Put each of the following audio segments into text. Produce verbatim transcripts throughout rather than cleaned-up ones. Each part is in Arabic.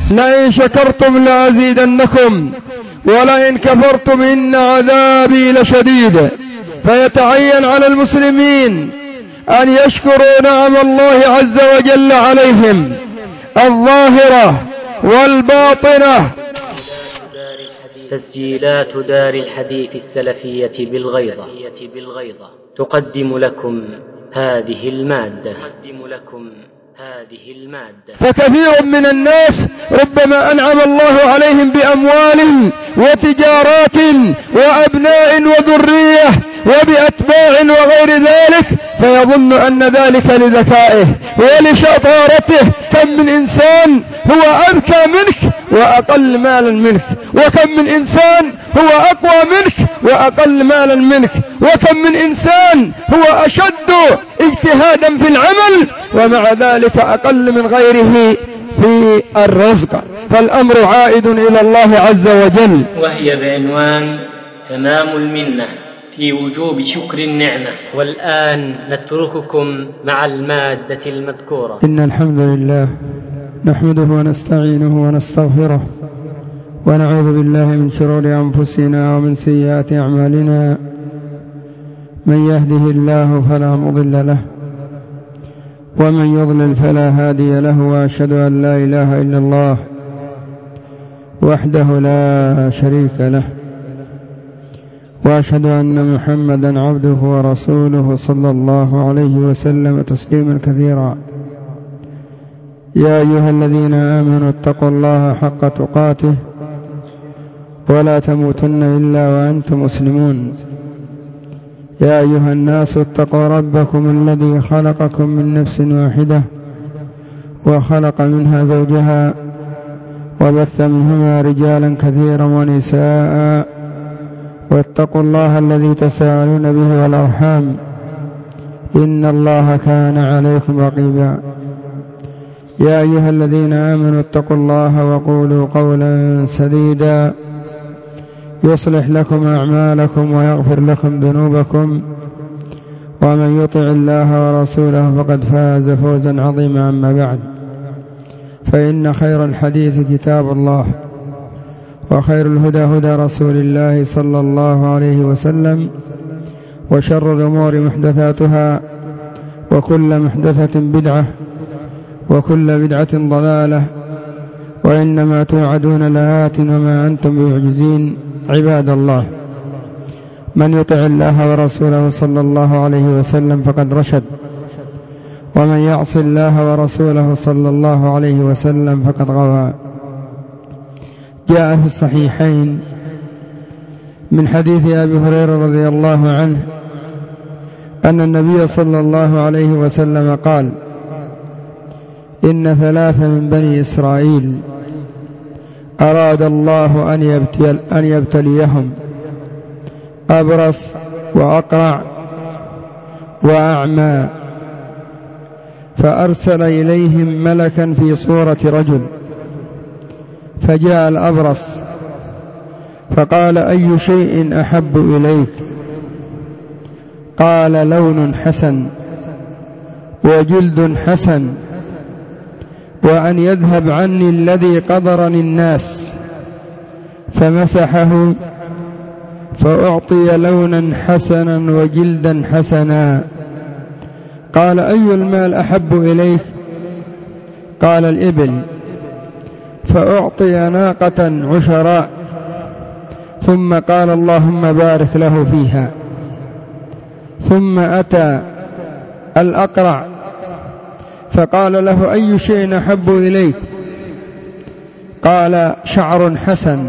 لئن شكرتم لأزيدنكم ولئن كفرتم إن عذابي لشديد. فيتعين على المسلمين أن يشكروا نعم الله عز وجل عليهم الظاهرة والباطنة. تسجيلات دار الحديث السلفية بالغيضة تقدم لكم هذه المادة هذه المادة فكثير من الناس ربما أنعم الله عليهم بأموال وتجارات وأبناء وذرية وبأتباع وغير ذلك، فيظن أن ذلك لذكائه ولشطارته. كم من إنسان هو أذكى منك وأقل مالا منك، وكم من إنسان هو أقوى منك وأقل مالا منك، وكم من إنسان هو أشد اجتهادا في العمل ومع ذلك أقل من غيره في الرزق. فالأمر عائد إلى الله عز وجل. وهي بعنوان تمام المنة في وجوب شكر النعمة. والآن نترككم مع المادة المذكورة. إن الحمد لله نحمده ونستعينه ونستغفره ونعوذ بالله من شرور أنفسنا ومن سيئات أعمالنا. من يهده الله فلا مضل له ومن يضلل فلا هادي له، وأشهد أن لا إله إلا الله وحده لا شريك له، وأشهد أن محمدا عبده ورسوله صلى الله عليه وسلم تسليما كثيرا. يا أيها الذين آمنوا اتقوا الله حق تقاته ولا تموتن إلا وأنتم مسلمون. يا أيها الناس اتقوا ربكم الذي خلقكم من نفس واحدة وخلق منها زوجها وبث منهما رجالا كثيرا ونساء، واتقوا الله الذي تساءلون به والأرحام إن الله كان عليكم رقيبا. يا أيها الذين آمنوا اتقوا الله وقولوا قولا سديدا يصلح لكم أعمالكم ويغفر لكم ذنوبكم، ومن يطع الله ورسوله فقد فاز فوزا عظيما. أما بعد، فإن خير الحديث كتاب الله، وخير الهدى هدى رسول الله صلى الله عليه وسلم، وشر الأمور محدثاتها، وكل محدثة بدعة، وكل بدعة ضلالة، وإنما توعدون لآت وما أنتم بمعجزين. عباد الله، من يطع الله ورسوله صلى الله عليه وسلم فقد رشد، ومن يعص الله ورسوله صلى الله عليه وسلم فقد غوى. جاء في الصحيحين من حديث أبي هريرة رضي الله عنه أن النبي صلى الله عليه وسلم قال: إن ثلاثة من بني إسرائيل أراد الله أن يبتل أن يبتليهم: أبرص وأقرع وأعمى، فأرسل إليهم ملكا في صورة رجل، فجاء الأبرص فقال: أي شيء أحب إليك؟ قال: لون حسن وجلد حسن، وأن يذهب عني الذي قدرني الناس. فمسحه فأعطي لونا حسنا وجلدا حسنا. قال: أي المال أحب إليك؟ قال: الإبل. فأعطي ناقة عشراء، ثم قال: اللهم بارك له فيها. ثم أتى الأقرع فقال له: أي شيء أحب إليك؟ قال: شعر حسن،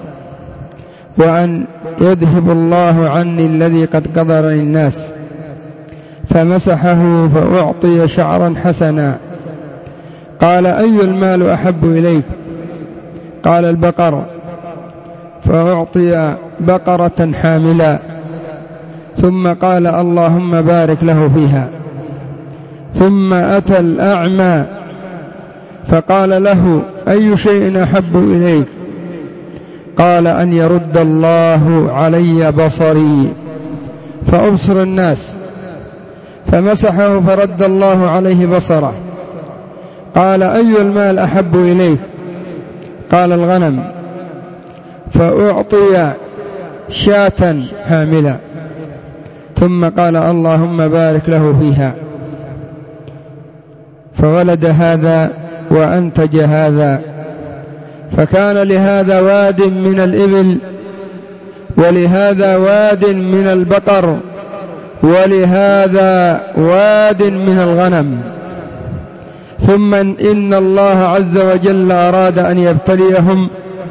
وأن يذهب الله عني الذي قد قدرني الناس. فمسحه فأعطي شعرا حسنا. قال: أي المال أحب إليك؟ قال: البقر. فأعطي بقرة حاملا، ثم قال: اللهم بارك له فيها. ثم أتى الأعمى فقال له: أي شيء أحب إليك؟ قال: أن يرد الله علي بصري فأبصر الناس. فمسحه فرد الله عليه بصره. قال: أي المال أحب إليك؟ قال الغنم، فأعطي شاة حاملة، ثم قال اللهم بارك له فيها، فولد هذا وأنتج هذا، فكان لهذا واد من الإبل، ولهذا واد من البقر، ولهذا واد من الغنم. ثم إن الله عز وجل أراد أن يبتليهم،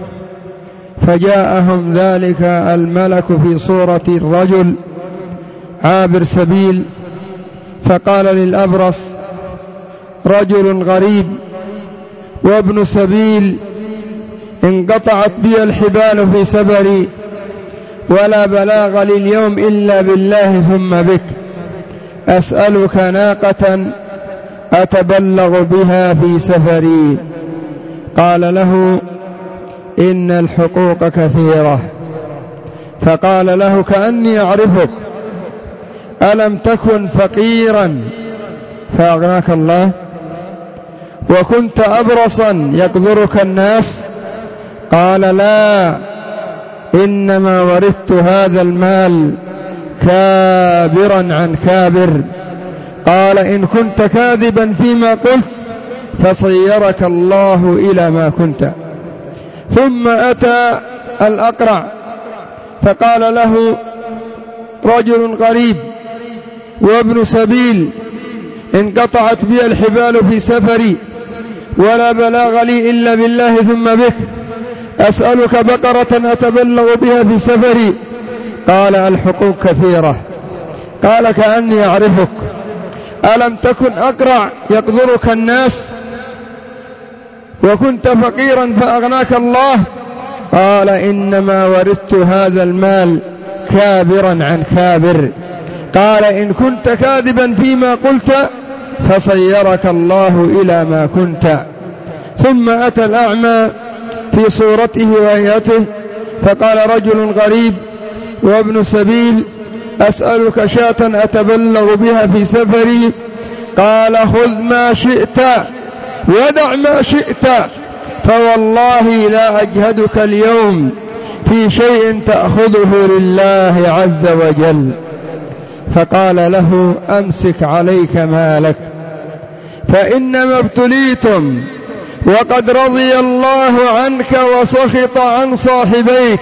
فجاءهم ذلك الملك في صورة الرجل عابر سبيل، فقال للأبرص: رجل غريب وابن سبيل، انقطعت بي الحبال في سفري، ولا بلاغ لي اليوم إلا بالله ثم بك، أسألك ناقة أتبلغ بها في سفري. قال له: إن الحقوق كثيرة. فقال له: كأني أعرفك، ألم تكن فقيرا فأغناك الله، وكنت أبرصا يقدرك الناس؟ قال: لا، إنما ورثت هذا المال كابرا عن كابر. قال: إن كنت كاذبا فيما قلت فصيرك الله إلى ما كنت. ثم أتى الأقرع فقال له: رجل غريب وابن سبيل، انقطعت بي الحبال في سفري، ولا بلاغ لي إلا بالله ثم بك، أسألك بقرة أتبلغ بها في سفري. قال: الحقوق كثيرة. قال: كأني أعرفك، ألم تكن أقرع يقدرك الناس، وكنت فقيرا فأغناك الله؟ قال: إنما ورثت هذا المال كابرا عن كابر. قال: إن كنت كاذبا فيما قلت فصيرك الله إلى ما كنت. ثم أتى الأعمى في صورته وهيئته فقال: رجل غريب وابن سبيل، أسألك شاة أتبلغ بها في سفري. قال: خذ ما شئت ودع ما شئت، فوالله لا أجهدك اليوم في شيء تأخذه لله عز وجل. فقال له: أمسك عليك مالك، فإنما ابتليتم وقد رضي الله عنك وسخط عن صاحبيك.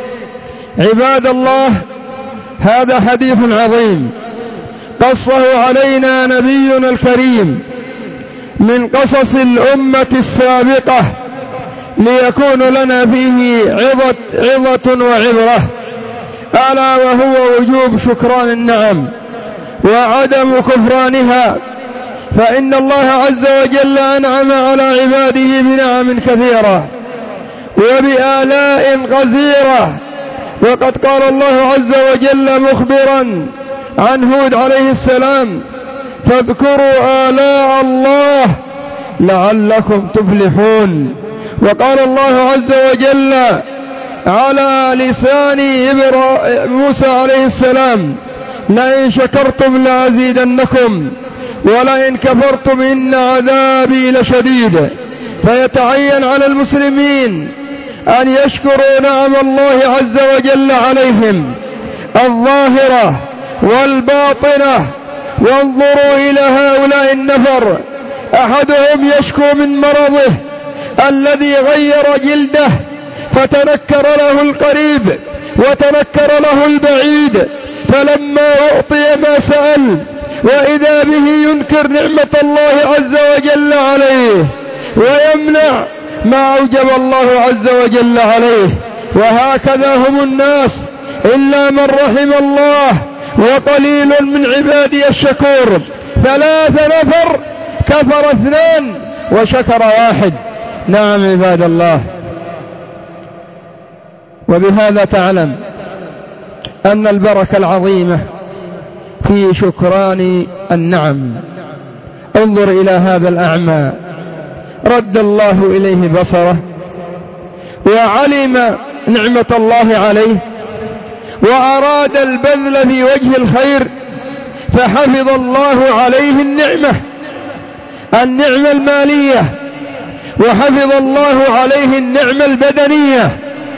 عباد الله، هذا حديث عظيم قصه علينا نبينا الكريم من قصص الأمة السابقة، ليكون لنا فيه عظة, عظة وعبرة، ألا وهو وجوب شكران النعم وعدم كفرانها. فإن الله عز وجل أنعم على عباده بنعم كثيرة وبآلاء غزيرة. وقد قال الله عز وجل مخبرا عن هود عليه السلام: فاذكروا آلاء الله لعلكم تفلحون. وقال الله عز وجل على لسان موسى عليه السلام: لئن شكرتم لأزيدنكم ولئن كفرتم إن عذابي لشديد. فيتعين على المسلمين أن يشكروا نعم الله عز وجل عليهم الظاهرة والباطنة. وانظروا إلى هؤلاء النفر، أحدهم يشكو من مرضه الذي غير جلده، فتنكر له القريب وتنكر له البعيد، فلما أعطي ما سأل وإذا به ينكر نعمة الله عز وجل عليه ويمنع ما أوجب الله عز وجل عليه. وهكذا هم الناس إلا من رحم الله، وقليل من عبادي الشكور. ثلاث نفر كفر اثنان وشكر واحد. نعم عباد الله. وبهذا تعلم أن البركة العظيمة في شكران النعم. انظر إلى هذا الأعمى، رد الله إليه بصره وعلم نعمة الله عليه وأراد البذل في وجه الخير، فحفظ الله عليه النعمة النعمة المالية وحفظ الله عليه النعمة البدنية.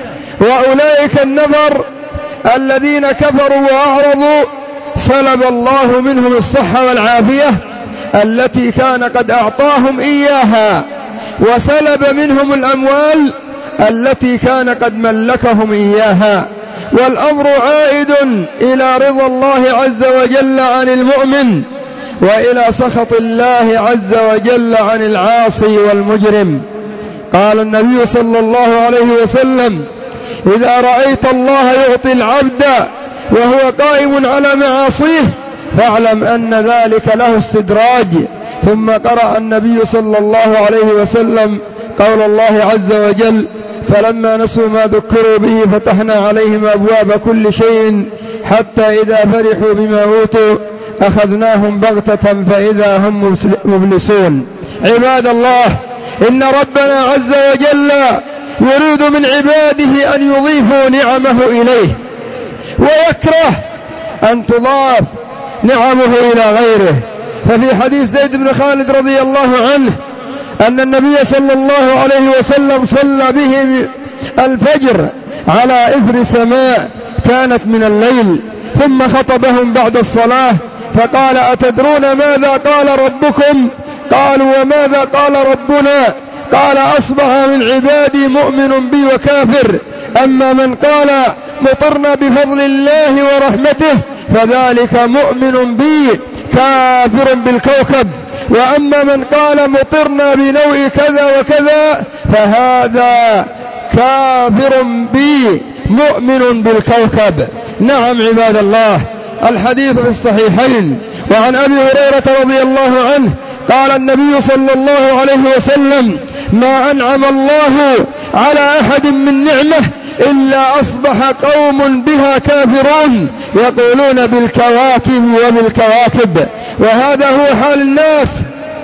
وأولئك النفر الذين كفروا وأعرضوا سلب الله منهم الصحة والعافية التي كان قد أعطاهم إياها، وسلب منهم الأموال التي كان قد ملكهم إياها. والأمر عائد إلى رضا الله عز وجل عن المؤمن، وإلى سخط الله عز وجل عن العاصي والمجرم. قال النبي صلى الله عليه وسلم: إذا رأيت الله يعطي العبد وهو قائم على معاصيه فاعلم أن ذلك له استدراج. ثم قرأ النبي صلى الله عليه وسلم قول الله عز وجل: فلما نسوا ما ذكروا به فتحنا عليهم أبواب كل شيء حتى إذا فرحوا بما أوتوا أخذناهم بغتة فإذا هم مبلسون. عباد الله، إن ربنا عز وجل يريد من عباده أن يضيفوا نعمه إليه، ويكره أن تضاف نعمه إلى غيره. ففي حديث زيد بن خالد رضي الله عنه أن النبي صلى الله عليه وسلم صلى بهم الفجر على إثر سماء كانت من الليل، ثم خطبهم بعد الصلاة فقال: أتدرون ماذا قال ربكم؟ قالوا: وماذا قال ربنا؟ قال: أصبح من عبادي مؤمن بي وكافر، أما من قال مطرنا بفضل الله ورحمته فذلك مؤمن بي كافر بالكوكب، وأما من قال مطرنا بنوء كذا وكذا فهذا كافر بي مؤمن بالكوكب. نعم عباد الله، الحديث في الصحيحين. وعن أبي هريرة رضي الله عنه قال النبي صلى الله عليه وسلم: ما أنعم الله على أحد من نعمة إلا أصبح قوم بها كافرون يقولون بالكواكب وبالكواكب. وهذا هو حال الناس.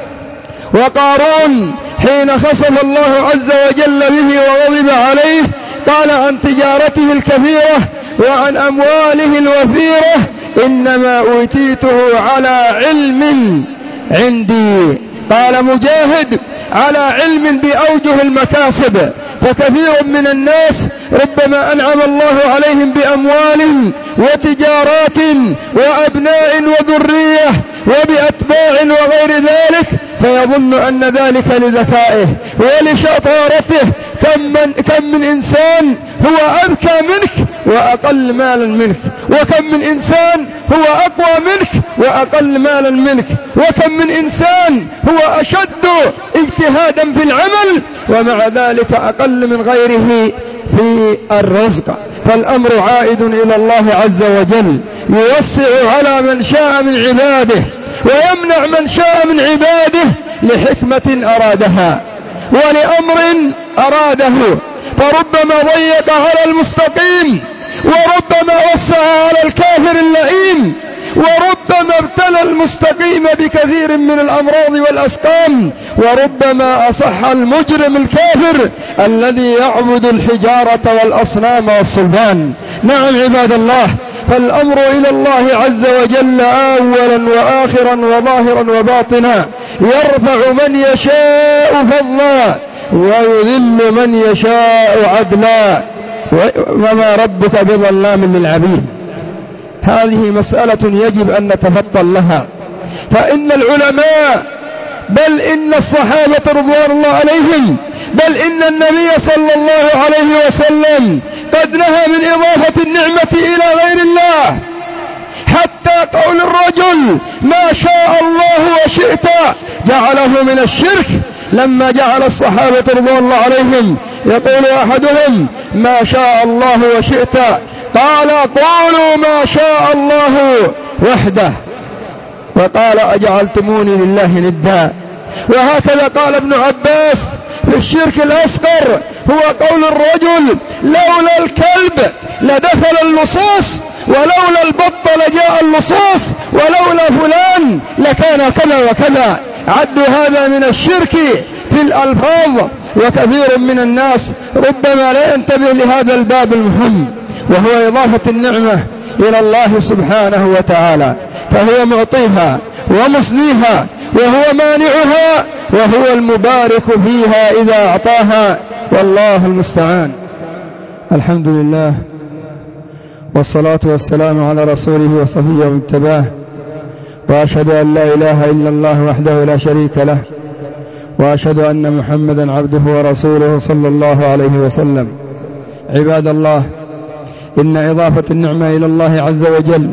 وقارون حين خسف الله عز وجل به وغضب عليه قال عن تجارته الكثيرة وعن أمواله الوفيرة: إنما أوتيته على علم عندي. قال مجاهد: على علم بأوجه المكاسب. فكثير من الناس ربما أنعم الله عليهم بأموال وتجارات وأبناء وذرية وبأتباع وغير ذلك، فيظن أن ذلك لذكائه ولشطارته. كم من, كم من إنسان هو أذكى منك وأقل مالا منك، وكم من إنسان هو أقوى منك وأقل مالا منك، وكم من إنسان هو أشد اجتهادا في العمل ومع ذلك أقل من غيره في الرزق. فالأمر عائد إلى الله عز وجل، يوسع على من شاء من عباده ويمنع من شاء من عباده لحكمة أرادها ولأمر أراده. فربما ضيق على المستقيم، وربما وسع على الكافر اللئيم، وربما ابتلى المستقيم بكثير من الأمراض والأسقام، وربما أصح المجرم الكافر الذي يعبد الحجارة والأصنام والصلبان. نعم عباد الله، فالأمر إلى الله عز وجل أولا وآخرا وظاهرا وباطنا، يرفع من يشاء فضلا ويذل من يشاء عدلا، وما ربك بظلام للعبيد. هذه مسألة يجب أن نتفطن لها. فإن العلماء، بل إن الصحابة رضوان الله عليهم، بل إن النبي صلى الله عليه وسلم قد نهى من إضافة النعمة إلى غير الله، حتى قول الرجل ما شاء الله وشئت جعله من الشرك. لما جعل الصحابة رضوان الله عليهم يقول أحدهم ما شاء الله وشئت، قال قولوا ما شاء الله وحده، وقال أجعلتموني لله ندا. وهكذا قال ابن عباس في الشرك الأصغر هو قول الرجل لولا الكلب لدخل اللصوص، ولولا البط لجاء اللصوص، ولولا فلان لكان كذا وكذا. عدوا هذا من الشرك في الألفاظ. وكثير من الناس ربما لا ينتبه لهذا الباب المهم، وهو إضافة النعمة إلى الله سبحانه وتعالى، فهو معطيها ومصنيها وهو مانعها وهو المبارك فيها إذا أعطاها، والله المستعان. الحمد لله، والصلاة والسلام على رسوله وصفيه ومجتباه، وأشهد أن لا إله إلا الله وحده لا شريك له، وأشهد أن محمدا عبده ورسوله صلى الله عليه وسلم. عباد الله، إن إضافة النعمة إلى الله عز وجل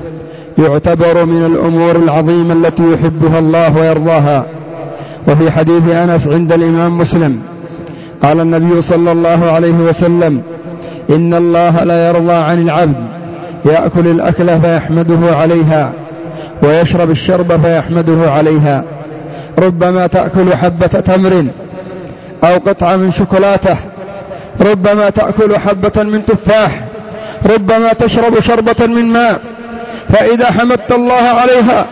يعتبر من الأمور العظيمة التي يحبها الله ويرضاها. وفي حديث أنس عند الإمام مسلم قال النبي صلى الله عليه وسلم: إن الله لا يرضى عن العبد يأكل الأكلة فيحمده عليها، ويشرب الشرب فيحمده عليها. ربما تأكل حبة تمر أو قطعة من شوكولاتة، ربما تأكل حبة من تفاح، ربما تشرب شربة من ماء، فإذا حمدت الله عليها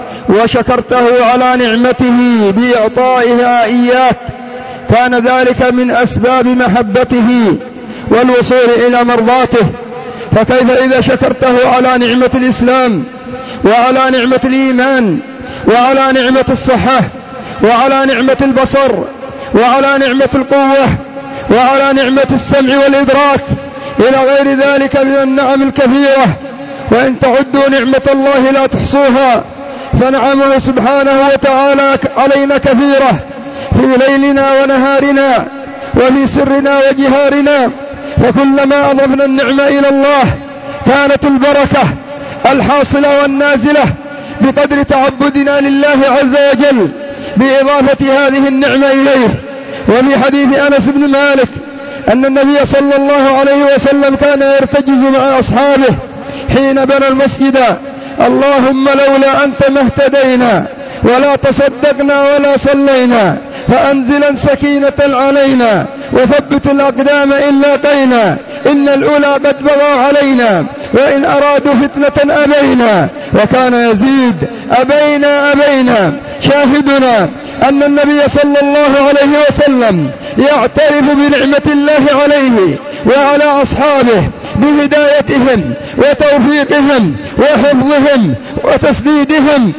وشكرته على نعمته بإعطائها إياك كان ذلك من أسباب محبته والوصول إلى مرضاته. فكيف إذا شكرته على نعمة الإسلام، وعلى نعمة الإيمان، وعلى نعمة الصحة، وعلى نعمة البصر، وعلى نعمة القوة، وعلى نعمة السمع والإدراك، إلى غير ذلك من النعم الكثيرة. وإن تعدوا نعمة الله لا تحصوها، فنعمه سبحانه وتعالى علينا كثيرة في ليلنا ونهارنا، وفي سرنا وجهارنا. فكلما أضفنا النعمة إلى الله كانت البركة الحاصلة والنازلة بقدر تعبدنا لله عز وجل بإضافة هذه النعمة إليه. وفي حديث أنس بن مالك أن النبي صلى الله عليه وسلم كان يرتجز مع أصحابه حين بنى المسجد: اللهم لولا أنت ما اهتدينا ولا تصدقنا ولا صلينا، فأنزلا سكينة علينا وثبت الأقدام إن لاقينا، إن الأولى قد بغوا علينا وإن أرادوا فتنة أبينا. وكان يزيد: أبينا أبينا. شاهدنا أن النبي صلى الله عليه وسلم يعترف بنعمة الله عليه وعلى أصحابه بهدايتهم وتوفيقهم وحفظهم وتسديدهم.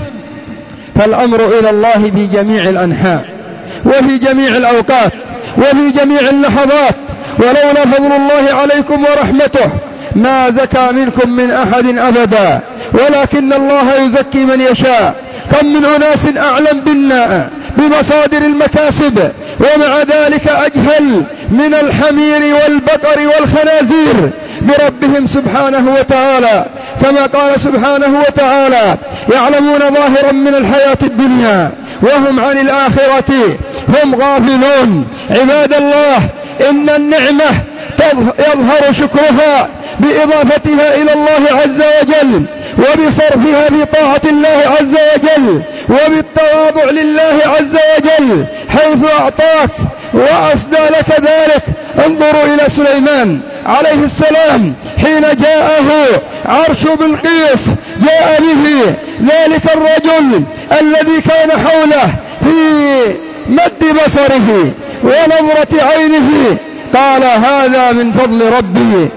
فالأمر إلى الله في جميع الأنحاء وفي جميع الأوقات وفي جميع اللحظات. ولولا فضل الله عليكم ورحمته ما زكى منكم من أحد أبدا، ولكن الله يزكي من يشاء. كم من أناس أعلم بالناء بمصادر المكاسب، ومع ذلك أجهل من الحمير والبقر والخنازير بربهم سبحانه وتعالى. كما قال سبحانه وتعالى: يعلمون ظاهرا من الحياة الدنيا وهم عن الآخرة هم غافلون. عباد الله، إن النعمة يظهر شكرها بإضافتها إلى الله عز وجل، وبصرفها بطاعة الله عز وجل، وبالتواضع لله عز وجل حيث أعطاك وأسدى لك ذلك. انظروا إلى سليمان عليه السلام حين جاءه عرش بلقيس، جاء به ذلك الرجل الذي كان حوله في مد بصره ونظرة عينه، قال: هذا من فضل ربي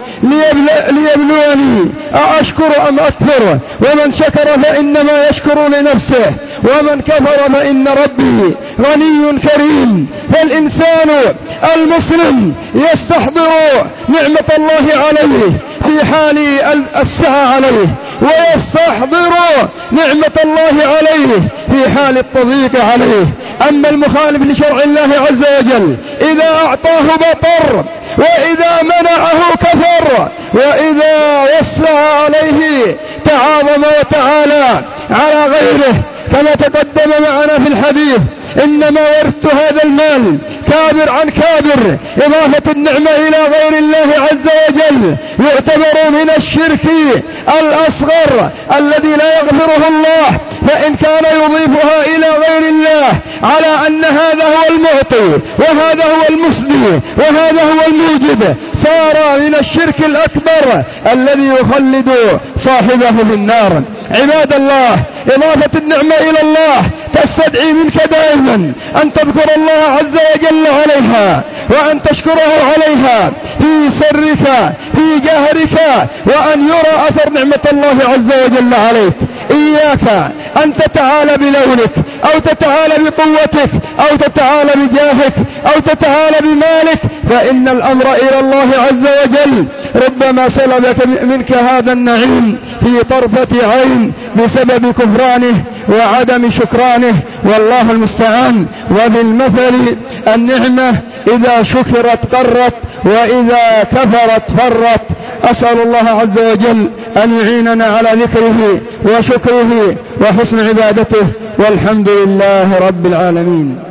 ليبلوني أأشكر أم أكفر، ومن شكر فإنما يشكر لنفسه، ومن كفر فإن ربي غني كريم. فالإنسان المسلم يستحضر نعمة الله عليه في حال السعة عليه، ويستحضر نعمة الله عليه في حال التضييق عليه. أما المخالف لشرع الله عز وجل إذا أعطاه بطر، وإذا منعه كفر، وإذا وسع عليه تعاظم وتعالى على غيره. كما تقدم معنا في الحديث: إنما ورثت هذا المال كابر عن كابر. إضافة النعمة إلى غير الله عز وجل يعتبر من الشرك الأصغر الذي لا يغفره الله. فإن كان يضيفها إلى غير الله على أن هذا هو المعطي وهذا هو المسدي وهذا هو الموجد، صار من الشرك الأكبر الذي يخلد صاحبه في النار. عباد الله، إضافة النعمة إلى الله تستدعي منك دائما أن تذكر الله عز وجل عليها، وأن تشكره عليها في سرك في جهرك، وأن يرى أثر نعمة الله عز وجل عليك. إياك أن تتعالى بلونك، أو تتعالى بقوتك أو تتعالى بجاهك أو تتعالى بمالك، فإن الأمر إلى الله عز وجل. ربما سلبك منك هذا النعيم في طرفة عين بسبب كفرانه وعدم شكرانه، والله المستعان. وبالمثل النعمة إذا شكرت قرت وإذا كفرت فرت. أسأل الله عز وجل أن يعيننا على ذكره وشكره وحسن عبادته، والحمد لله رب العالمين.